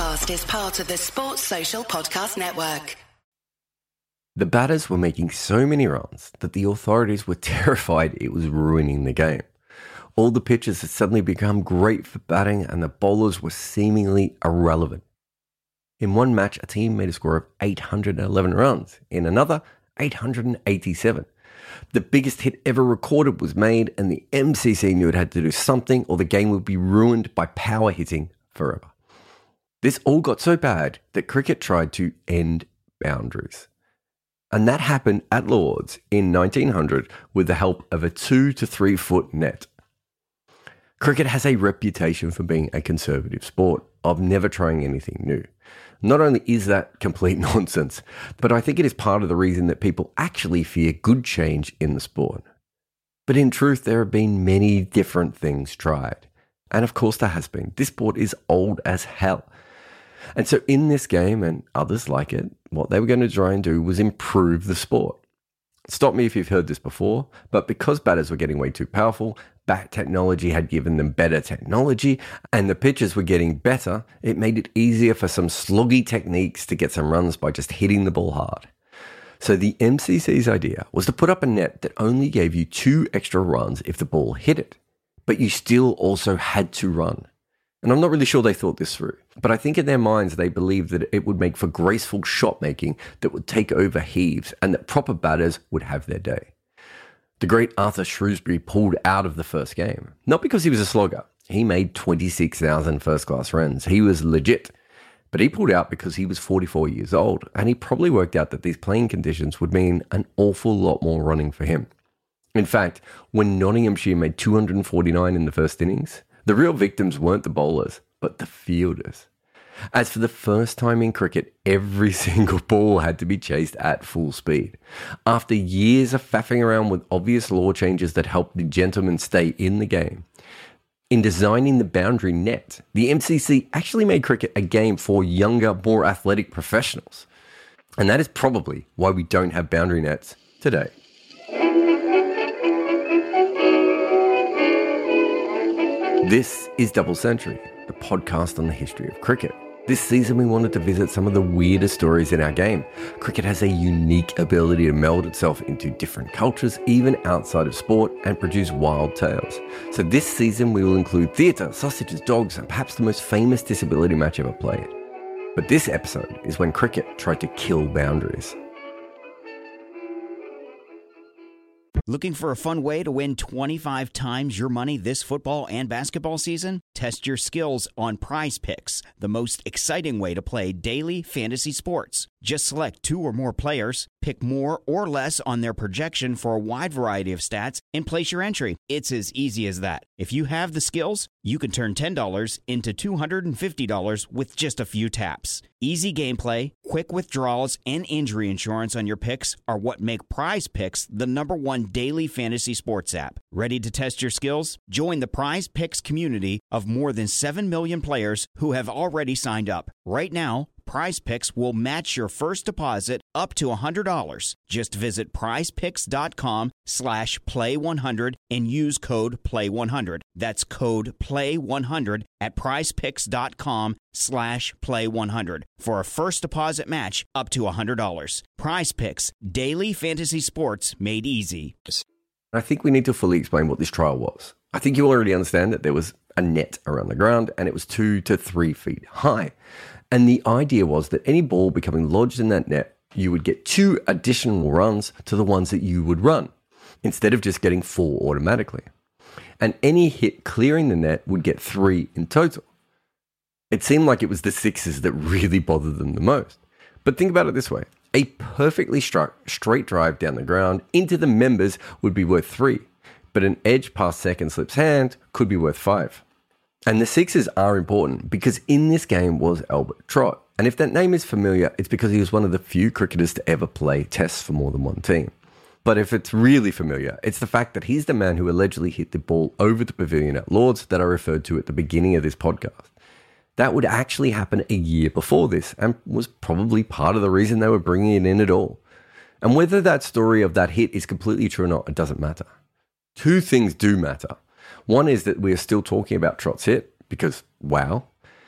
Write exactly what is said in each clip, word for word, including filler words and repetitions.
podcast is part of the Sports Social Podcast Network. The batters were making so many runs that the authorities were terrified it was ruining the game. All the pitches had suddenly become great for batting and the bowlers were seemingly irrelevant. In one match, a team made a score of eight hundred eleven runs. In another, eight hundred eighty-seven. The biggest hit ever recorded was made and the M C C knew it had to do something or the game would be ruined by power hitting forever. This all got so bad that cricket tried to end boundaries. And that happened at Lords in nineteen hundred with the help of a two to three foot net. Cricket has a reputation for being a conservative sport, of never trying anything new. Not only is that complete nonsense, but I think it is part of the reason that people actually fear good change in the sport. But in truth, there have been many different things tried. And of course there has been. This sport is old as hell. And so in this game and others like it, what they were going to try and do was improve the sport. Stop me if you've heard this before, but because batters were getting way too powerful, bat technology had given them better technology, and the pitches were getting better, it made it easier for some sloggy techniques to get some runs by just hitting the ball hard. So the M C C's idea was to put up a net that only gave you two extra runs if the ball hit it, but you still also had to run. And I'm not really sure they thought this through, but I think in their minds they believed that it would make for graceful shot making that would take over heaves and that proper batters would have their day. The great Arthur Shrewsbury pulled out of the first game, not because he was a slogger. He made twenty-six thousand first-class runs. He was legit. But he pulled out because he was forty-four years old, and he probably worked out that these playing conditions would mean an awful lot more running for him. In fact, when Nottinghamshire made two hundred forty-nine in the first innings, the real victims weren't the bowlers, but the fielders. As for the first time in cricket, every single ball had to be chased at full speed. After years of faffing around with obvious law changes that helped the gentlemen stay in the game, in designing the boundary net, the M C C actually made cricket a game for younger, more athletic professionals. And that is probably why we don't have boundary nets today. This is Double Century, the podcast on the history of cricket. This season we wanted to visit some of the weirdest stories in our game. Cricket has a unique ability to meld itself into different cultures, even outside of sport, and produce wild tales. So this season we will include theatre, sausages, dogs, and perhaps the most famous disability match ever played. But this episode is when cricket tried to kill boundaries. Looking for a fun way to win twenty-five times your money this football and basketball season? Test your skills on Prize Picks, the most exciting way to play daily fantasy sports. Just select two or more players, pick more or less on their projection for a wide variety of stats, and place your entry. It's as easy as that. If you have the skills, you can turn ten dollars into two hundred fifty dollars with just a few taps. Easy gameplay, quick withdrawals, and injury insurance on your picks are what make Prize Picks the number one daily fantasy sports app. Ready to test your skills? Join the Prize Picks community of more than seven million players who have already signed up. Right now, Prize Picks will match your first deposit up to one hundred dollars. Just visit prizepicks.com slash play one hundred and use code play one hundred. That's code play one hundred at prizepicks.com slash play one hundred for a first deposit match up to one hundred dollars. Prize Picks, daily fantasy sports made easy. I think we need to fully explain what this trial was. I think you already understand that there was a net around the ground and it was two to three feet high. And the idea was that any ball becoming lodged in that net, you would get two additional runs to the ones that you would run, instead of just getting four automatically. And any hit clearing the net would get three in total. It seemed like it was the sixes that really bothered them the most. But think about it this way. A perfectly struck straight drive down the ground into the members would be worth three, but an edge past second slip's hand could be worth five. And the sixes are important because in this game was Albert Trott. And if that name is familiar, it's because he was one of the few cricketers to ever play tests for more than one team. But if it's really familiar, it's the fact that he's the man who allegedly hit the ball over the pavilion at Lords that I referred to at the beginning of this podcast. That would actually happen a year before this and was probably part of the reason they were bringing it in at all. And whether that story of that hit is completely true or not, it doesn't matter. Two things do matter. One is that we are still talking about Trott's hit because, wow.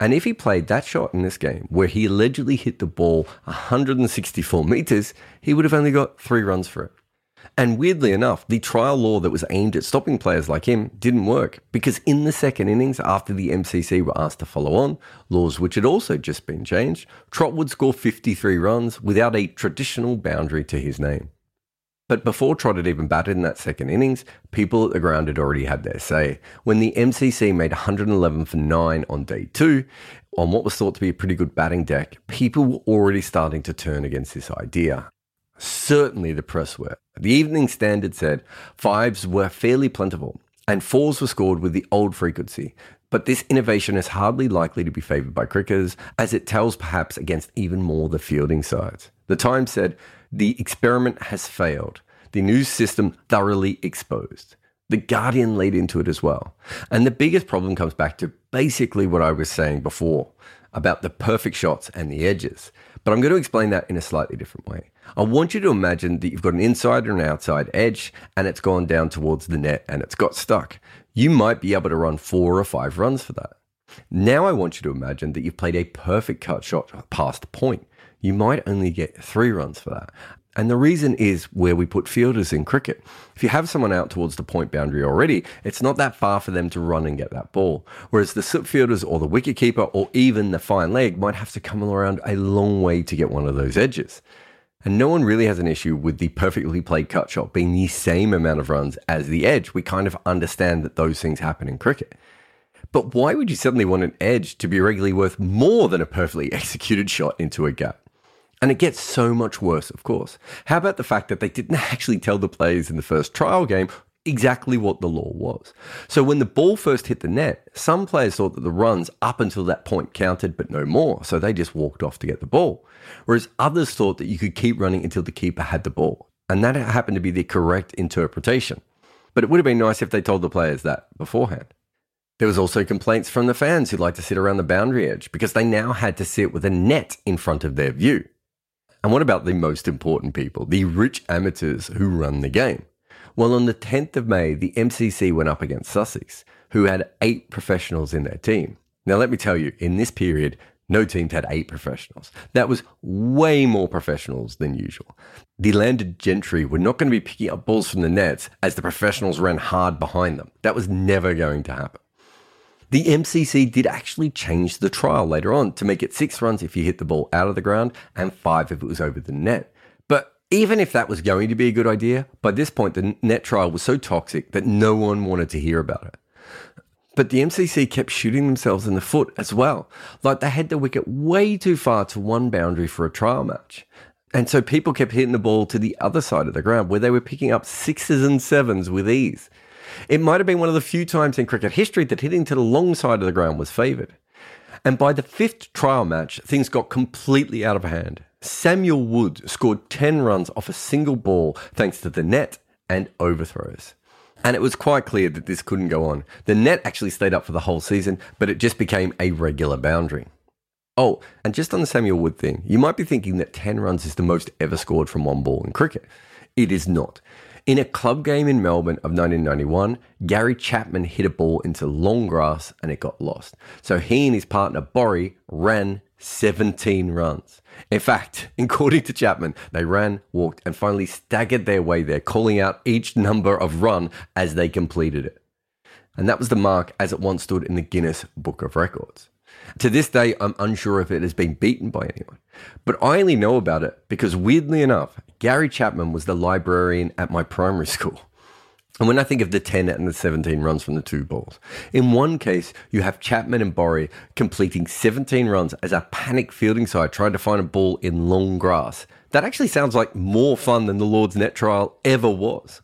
And if he played that shot in this game, where he allegedly hit the ball one hundred sixty-four meters, he would have only got three runs for it. And weirdly enough, the trial law that was aimed at stopping players like him didn't work, because in the second innings, after the M C C were asked to follow on, laws which had also just been changed, Trott would score fifty-three runs without a traditional boundary to his name. But before Trott had even batted in that second innings, people at the ground had already had their say. When the M C C made one hundred eleven for nine on day two, on what was thought to be a pretty good batting deck, people were already starting to turn against this idea. Certainly the press were. The Evening Standard said fives were fairly plentiful and fours were scored with the old frequency, but this innovation is hardly likely to be favoured by cricketers, as it tells perhaps against even more the fielding sides. The Times said, the experiment has failed. The new system thoroughly exposed. The Guardian laid into it as well. And the biggest problem comes back to basically what I was saying before about the perfect shots and the edges. But I'm going to explain that in a slightly different way. I want you to imagine that you've got an inside and an outside edge and it's gone down towards the net and it's got stuck. You might be able to run four or five runs for that. Now I want you to imagine that you've played a perfect cut shot past the point. You might only get three runs for that. And the reason is where we put fielders in cricket. If you have someone out towards the point boundary already, it's not that far for them to run and get that ball. Whereas the slip fielders or the wicketkeeper or even the fine leg might have to come around a long way to get one of those edges. And no one really has an issue with the perfectly played cut shot being the same amount of runs as the edge. We kind of understand that those things happen in cricket. But why would you suddenly want an edge to be regularly worth more than a perfectly executed shot into a gap? And it gets so much worse, of course. How about the fact that they didn't actually tell the players in the first trial game exactly what the law was? So when the ball first hit the net, some players thought that the runs up until that point counted, but no more. So they just walked off to get the ball. Whereas others thought that you could keep running until the keeper had the ball. And that happened to be the correct interpretation. But it would have been nice if they told the players that beforehand. There was also complaints from the fans who liked to sit around the boundary edge because they now had to sit with a net in front of their view. And what about the most important people, the rich amateurs who run the game? Well, on the tenth of May, the M C C went up against Sussex, who had eight professionals in their team. Now, let me tell you, in this period, no teams had eight professionals. That was way more professionals than usual. The landed gentry were not going to be picking up balls from the nets as the professionals ran hard behind them. That was never going to happen. The M C C did actually change the trial later on to make it six runs if you hit the ball out of the ground and five if it was over the net. But even if that was going to be a good idea, by this point the net trial was so toxic that no one wanted to hear about it. But the M C C kept shooting themselves in the foot as well. Like they had the wicket way too far to one boundary for a trial match. And so people kept hitting the ball to the other side of the ground where they were picking up sixes and sevens with ease. It might have been one of the few times in cricket history that hitting to the long side of the ground was favoured. And by the fifth trial match, things got completely out of hand. Samuel Wood scored ten runs off a single ball thanks to the net and overthrows. And it was quite clear that this couldn't go on. The net actually stayed up for the whole season, but it just became a regular boundary. Oh, and just on the Samuel Wood thing, you might be thinking that ten runs is the most ever scored from one ball in cricket. It is not. In a club game in Melbourne of nineteen ninety-one, Gary Chapman hit a ball into long grass and it got lost. So he and his partner Borrie ran seventeen runs. In fact, according to Chapman, they ran, walked, and finally staggered their way there, calling out each number of run as they completed it. And that was the mark as it once stood in the Guinness Book of Records. To this day, I'm unsure if it has been beaten by anyone. But I only know about it because, weirdly enough, Gary Chapman was the librarian at my primary school. And when I think of the ten and the seventeen runs from the two balls, in one case, you have Chapman and Borrie completing seventeen runs as a panic fielding side trying to find a ball in long grass. That actually sounds like more fun than the Lord's net trial ever was.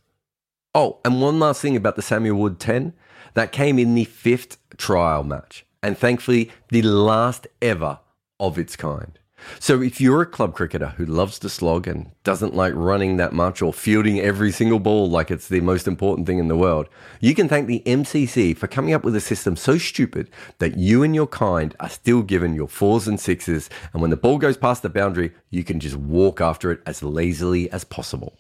Oh, and one last thing about the Samuel Wood ten. That came in the fifth trial match. And thankfully, the last ever of its kind. So if you're a club cricketer who loves to slog and doesn't like running that much or fielding every single ball like it's the most important thing in the world, you can thank the M C C for coming up with a system so stupid that you and your kind are still given your fours and sixes, and when the ball goes past the boundary, you can just walk after it as lazily as possible.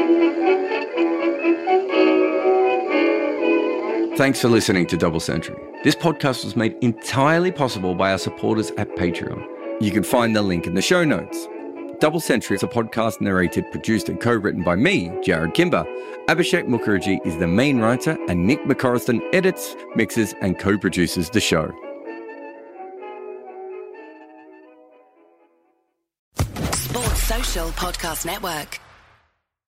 Thanks for listening to Double Century. This podcast was made entirely possible by our supporters at Patreon. You can find the link in the show notes. Double Century is a podcast narrated, produced and co-written by me, Jared Kimber. Abhishek Mukherjee is the main writer and Nick McCorriston edits, mixes and co-produces the show. Sports Social Podcast Network.